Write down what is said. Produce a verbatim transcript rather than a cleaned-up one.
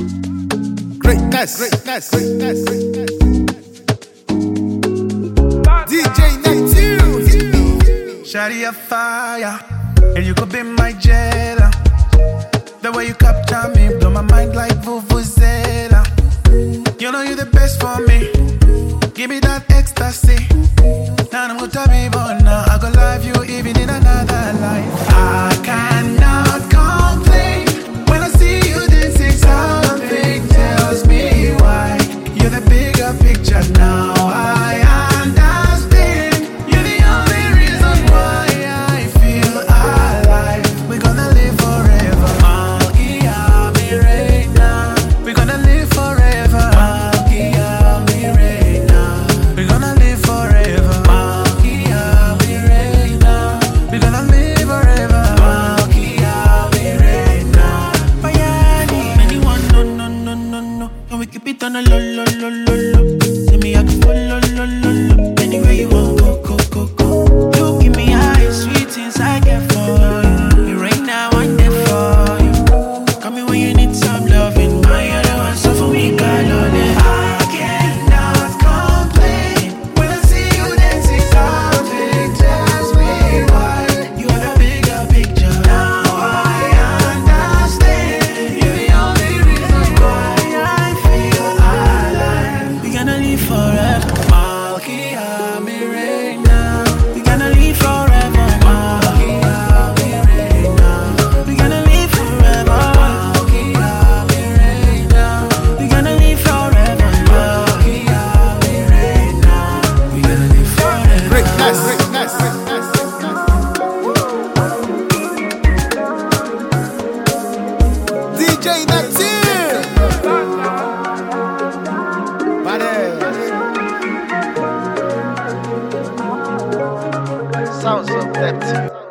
Greatness, greatness, greatness, greatness. D J Neptune, hit me. Shawty a fire, and you could be my jailer. The way you capture me, blow my mind like Vuvuzela. You know you're the best for me. Give me that ecstasy. Now I'm gonna be born now. I gonna love you even in another life. I cannot complain when I see you dancing. Something tells me why. You're the bigger picture now. I understand. You're the only reason why I feel alive. We're gonna live forever. Malkia Mirena. We're gonna live forever. Malkia Mirena. We're gonna live forever. Malkia Mirena. We're gonna live forever. Malkia Mirena. Bayani. Anyone, no, no, no, no, no. And we keep it on a low, low, low, low, low. See me, I can follow, low, low, low. Anywhere you want, go, go, go, go. You give me high, sweet things I get for you. You right now, I'm there for you. Call me when you need some loving. My other one, so for me, God, on it. I cannot complain when I see you dancing. Something tells me why. You are the bigger picture. Now I understand. You're the only reason why I feel alive. We gonna live forever. Malkia Mirena. We gonna live forever. Malkia Mirena. We gonna live forever. Malkia Mirena. We gonna live forever. Malkia Mirena. We gonna live forever. Greatness, greatness, greatness, greatness. D J Neptune. Sounds of Neptune.